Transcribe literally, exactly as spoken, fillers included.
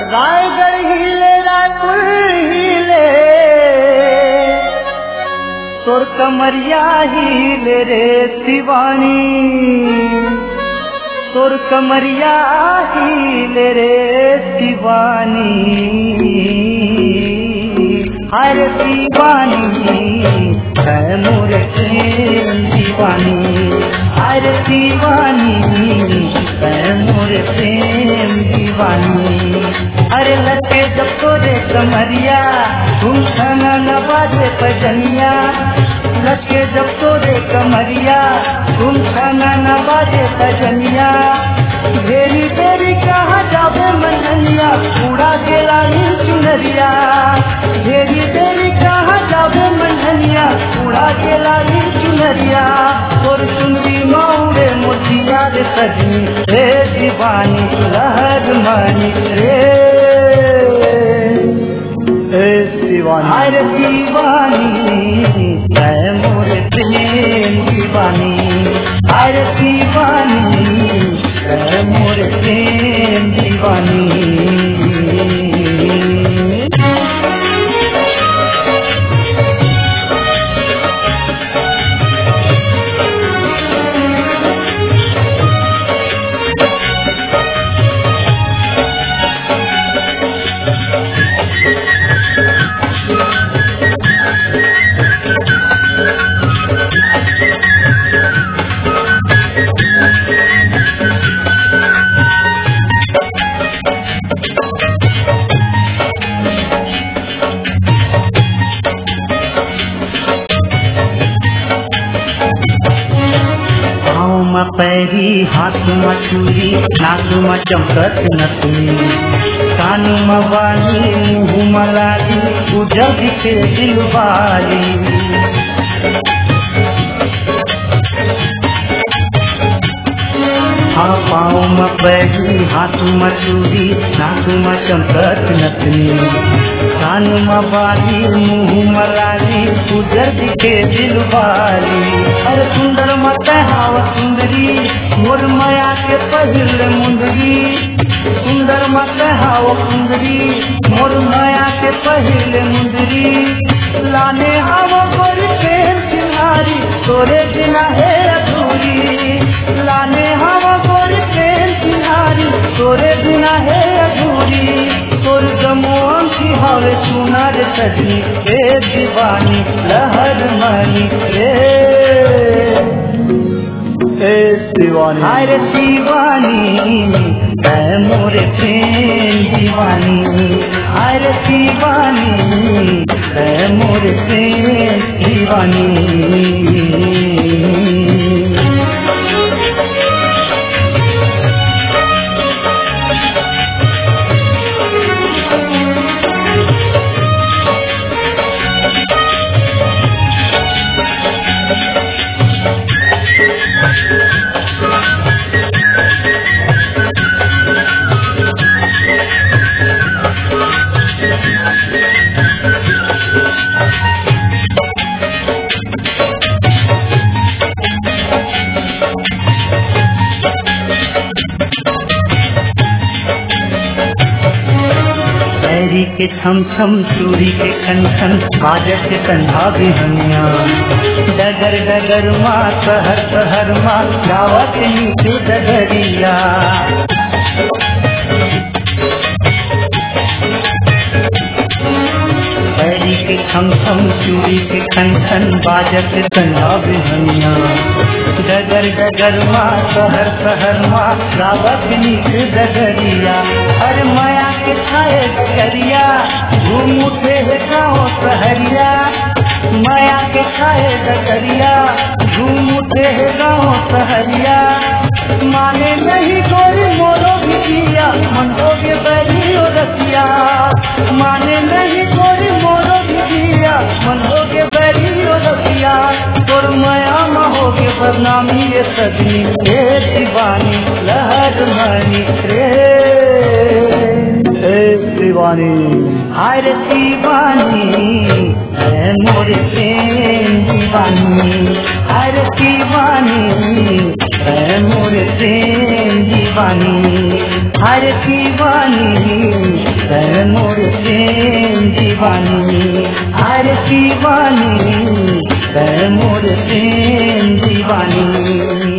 रायगढ़ हिले रायपुर हिले तोर कमरिया हिले रे शिवानी, तोर कमरिया हिले रे शिवानी। हर शिवानी है मोर प्रेम दीवानी, हर शिवानी है मोर प्रेम दीवानी। अरे लगे जब तोरे कमरिया तुम खाना न बाजे पजनिया, लगे जब तोरे कमरिया तुम खाना न बाजे पजनिया। भेरी भेरी कहाँ जाबे मननिया उड़ा के लाली चुनरिया, भेरी भेरी कहाँ जाबे मननिया उड़ा के लाली चुनरिया। और चुनरी माउरे मोतिया रे सजनी रे दीवानी लहर मानी रे शिवानी। हर दीवानी है मोर प्रेम दीवानी, हर दीवानी है मोर प्रेम दीवानी। पैरी हाथ में चूरी नाक में चमकत नथुनी, कान में बाली मुँह में लाली उजल दिखे दिलवाली। हाँ पाँव में पैरी हाथ में चूरी नाक में चमकत नथुनी, कान में बाली मुँह में लाली उजल दिखे दिलवाली। अरे सुंदर मत हाव सुंदरी मोर माया के पहिल मुंदरी, सुंदर मत हाव सुंदरी मोर माया के पहिल मुंदरी। लाने हाव गोर प्रेम सिंहारी तोरे बिना है अधूरी, लाने हाव गोर प्रेम सिंहारी तोरे बिना है अधूरी। तोर गमों की हवे सुना रे सजनी ए दीवानी लहर मानी रे शिवानी। हर शिवानी है मोर प्रेम दीवानी, हर शिवानी है मोर प्रेम दीवानी। के छम छम चूड़ी के खन खन बाजत के कंधा बिहनिया, डगर डगर माँ सहर सहर माँ गावत नीचे डगरिया। पैरी के छम छम चूड़ी के खन खन बाजत के कंधा बिहनिया, डगर डगर माँ सहर सहर माँ गावत नीचे डगरिया। हर माया के छाए डगरिया घूम उठे है गाँव सहरिया, माया के छाए डगरिया घूम उठे है गाँव सहरिया। माने नहीं कोई मोरो भिजिया मन हो गे बैरियो रसिया, माने नहीं कोई मोरो भिजिया मन हो गे बैरियो रसिया। तोर माया में हो गे बदनामी ये सजनी हे दीवानी लहर मानी रे शिवानी। हर शिवानी है मोर प्रेम दीवानी, हर शिवानी है मोर प्रेम दीवानी। दीवानी हर दीवानी तै मोर प्रेम दीवानी हर दीवानी तै मोर प्रेम दीवानी।